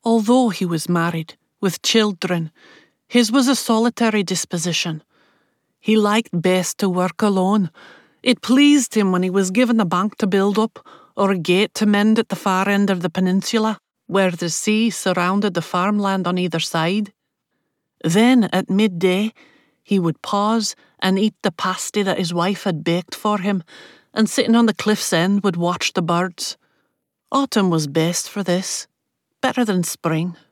Although he was married, with children, his was a solitary disposition. He liked best to work alone. It pleased him when he was given a bank to build up, or a gate to mend at the far end of the peninsula, where the sea surrounded the farmland on either side. Then, at midday, he would pause and eat the pasty that his wife had baked for him, and sitting on the cliff's end would watch the birds. Autumn was best for this, better than spring.